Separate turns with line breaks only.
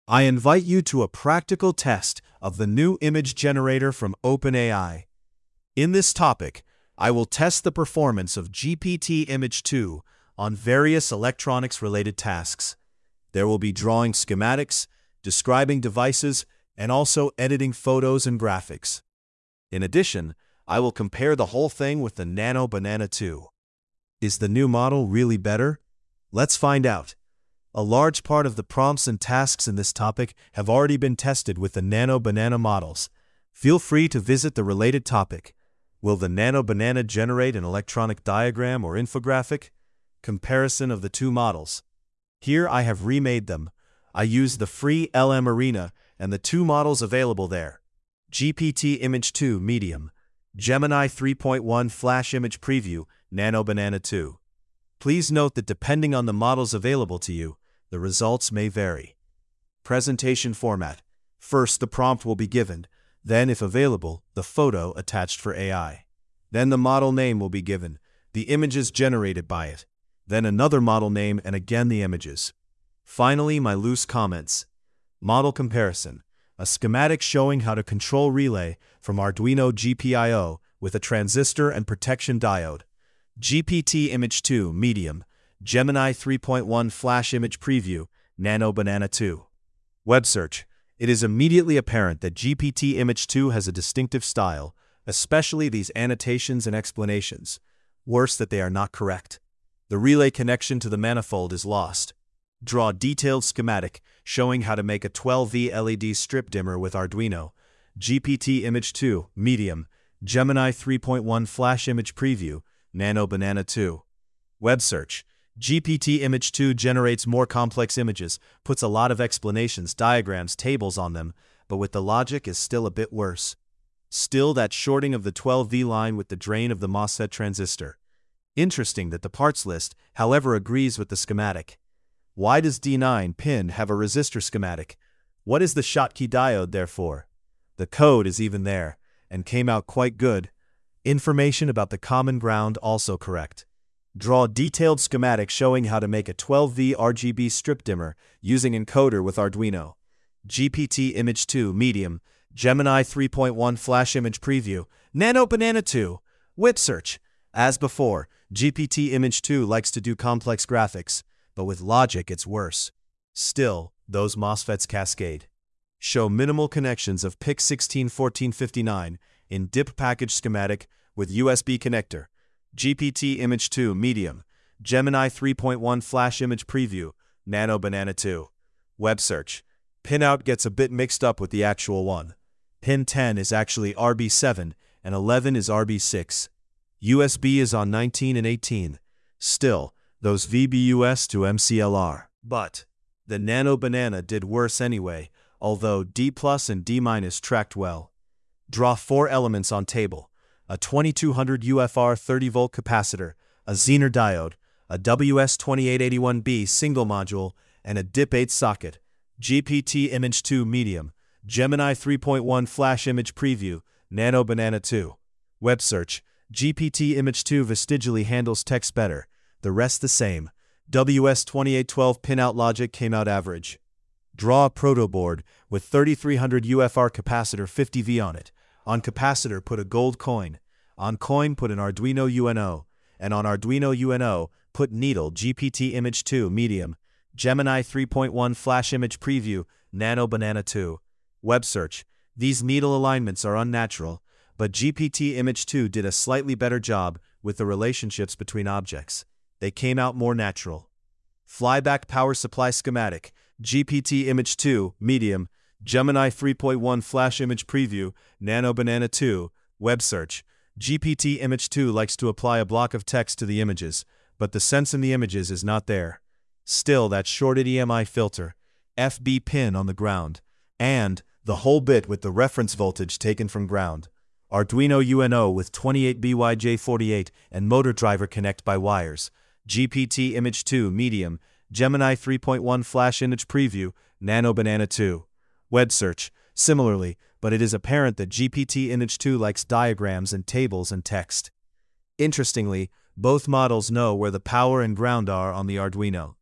I invite you to a practical test of the new image generator from OpenAI. In this topic, I will test the performance of GPT-Image 2 on various electronics-related tasks. There will be drawing schematics, describing devices, and also editing photos and graphics. In addition, I will compare the whole thing with the Nano Banana 2. Is the new model really better? Let's find out. A large part of the prompts and tasks in this topic have already been tested with the Nano Banana models. Feel free to visit the related topic. Will the Nano Banana generate an electronic diagram or infographic? Comparison of the two models. Here I have remade them. I used the free LM Arena and the two models available there. GPT-Image 2 Medium, Gemini 3.1 Flash Image Preview, Nano Banana 2. Please note that depending on the models available to you, the results may vary. Presentation format. First, the prompt will be given. Then, if available, the photo attached for AI. Then the model name will be given, the images generated by it. Then another model name and again the images. Finally, my loose comments. Model comparison. A schematic showing how to control relay from Arduino GPIO with a transistor and protection diode. GPT-Image 2 Medium, Gemini 3.1 Flash Image Preview, Nano Banana 2. Web search. It is immediately apparent that GPT-Image 2 has a distinctive style, especially these annotations and explanations. Worse that they are not correct. The relay connection to the manifold is lost. Draw detailed schematic showing how to make a 12V LED strip dimmer with Arduino. GPT-Image 2 Medium, Gemini 3.1 Flash Image Preview, Nano Banana 2. Web search. GPT-Image 2 generates more complex images, puts a lot of explanations, diagrams, tables on them, but with the logic is still a bit worse. Still that shorting of the 12V line with the drain of the MOSFET transistor. Interesting that the parts list, however, agrees with the schematic. Why does D9 pin have a resistor schematic? What is the Schottky diode there for? The code is even there, and came out quite good. Information about the common ground also correct. Draw detailed schematic showing how to make a 12V RGB strip dimmer using encoder with Arduino. GPT-Image 2 Medium, Gemini 3.1 Flash Image Preview, Nano Banana 2. Web search. As before, GPT-Image 2 likes to do complex graphics, but with logic it's worse. Still, those MOSFETs cascade. Show minimal connections of PIC161459 in DIP package schematic with USB connector. GPT-Image 2 Medium, Gemini 3.1 Flash Image Preview, Nano Banana 2. Web search. Pinout gets a bit mixed up with the actual one. Pin 10 is actually RB7 and 11 is RB6. USB is on 19 and 18. Still, those VBUS to MCLR. But the Nano Banana did worse anyway, although D+ and D- tracked well. Draw 4 elements on table. A 2200 UFR 30V capacitor, a Zener diode, a WS2881B single module, and a DIP8 socket. GPT-Image 2 Medium, Gemini 3.1 Flash Image Preview, Nano Banana 2. Web search. GPT-Image 2 vestigially handles text better, the rest the same. WS2812 pinout logic came out average. Draw a protoboard with 3300 UFR capacitor 50V on it. On capacitor put a gold coin. On coin put an Arduino UNO. And on Arduino UNO put needle. GPT-Image 2 Medium, Gemini 3.1 Flash Image Preview, Nano Banana 2. Web search. These needle alignments are unnatural, but GPT-Image 2 did a slightly better job with the relationships between objects. They came out more natural. Flyback power supply schematic. GPT-Image Medium, Gemini 3.1 Flash Image Preview, Nano Banana 2. Web search. GPT-Image likes to apply a block of text to the images, but the sense in the images is not there. Still that shorted EMI filter, FB pin on the ground, and the whole bit with the reference voltage taken from ground. Arduino UNO with 28BYJ48 and motor driver connect by wires. GPT-Image Medium, Gemini 3.1 Flash Image Preview, Nano Banana 2. Web search. Similarly, but it is apparent that GPT-Image likes diagrams and tables and text. Interestingly, both models know where the power and ground are on the Arduino.